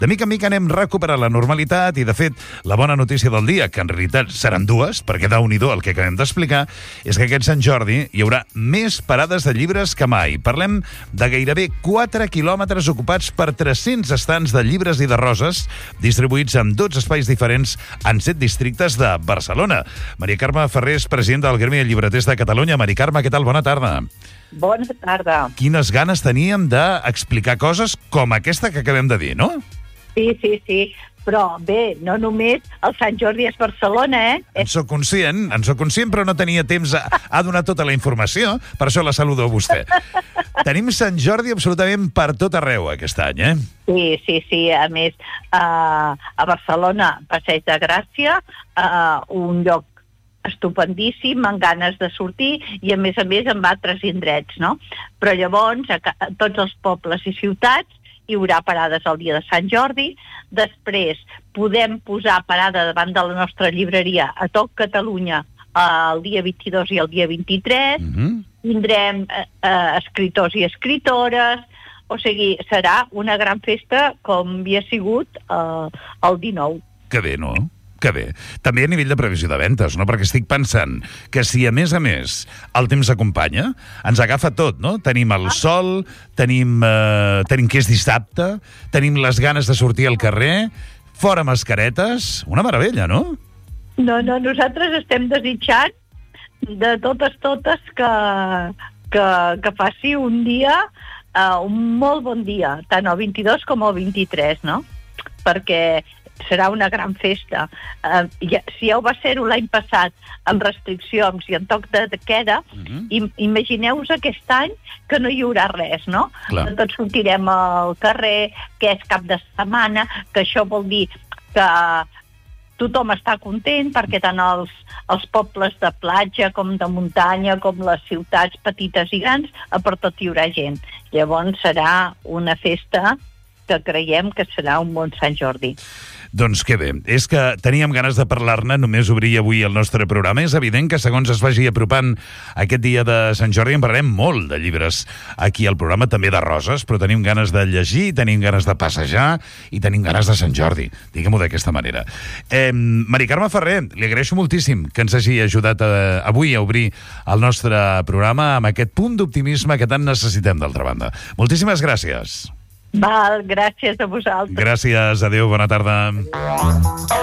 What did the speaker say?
De mica en mica anem recuperant la normalitat i, de fet, la bona notícia del dia, que en realitat seran dues, perquè Déu-n'hi-do el que acabem d'explicar, és que aquest Sant Jordi hi haurà més parades de llibres que mai. Parlem de gairebé 4 quilòmetres ocupats per 300 estants de llibres i de roses, distribuïts en 12 espais diferents en 7 districtes de Barcelona. Maria Carme Ferrer és presidenta del Gremi de Llibreters de Catalunya. Maria Carme, què tal? Bona tarda. Bona tarda. Quines ganes teníem d'explicar coses com aquesta que acabem de dir, no? Sí. Però bé, no només el Sant Jordi és Barcelona, En soc conscient, però no tenia temps a donar tota la informació, per això la saludo a vostè. Tenim Sant Jordi absolutament per tot arreu aquest any, Sí. A més, a Barcelona, Passeig de Gràcia, un lloc estupendíssim, amb ganes de sortir, i a més en altres indrets, no? Però llavors, a tots els pobles i ciutats, hi haurà parades el dia de Sant Jordi. Després podem posar parada davant de la nostra llibreria a tot Catalunya el dia 22 i el dia 23. Tindrem escriptors i escriptores. O sigui, serà una gran festa com havia sigut el 19. Que bé, no? Que bé. També a nivell de previsió de ventes, no? Perquè estic pensant que si, a més, el temps acompanya, ens agafa tot, no? Tenim el sol, tenim que és dissabte, tenim les ganes de sortir al carrer, fora mascaretes, una meravella, no? No, nosaltres estem desitjant de totes que faci un dia, un molt bon dia, tant el 22 com el 23, no? Perquè serà una gran festa. Si ja ho va ser-ho l'any passat amb restriccions i en toc de queda, imagineu-vos aquest any que no hi haurà res, no? Clar. Tots sortirem al carrer, que és cap de setmana, que això vol dir que tothom està content, perquè tant els pobles de platja com de muntanya, com les ciutats petites i grans, per tot hi haurà gent. Llavors serà una festa que creiem que serà un bon Sant Jordi. Doncs que bé, és que teníem ganes de parlar-ne, només obrir avui el nostre programa. És evident que segons es vagi apropant aquest dia de Sant Jordi en parlarem molt de llibres aquí al programa, també de roses, però tenim ganes de llegir, tenim ganes de passejar i tenim ganes de Sant Jordi, diguem-ho d'aquesta manera. Maria Carme Ferrer, li agraeixo moltíssim que ens hagi ajudat avui a obrir el nostre programa amb aquest punt d'optimisme que tant necessitem, d'altra banda. Moltíssimes gràcies. Val, gràcies a vosaltres. Gràcies, adéu, bona tarda.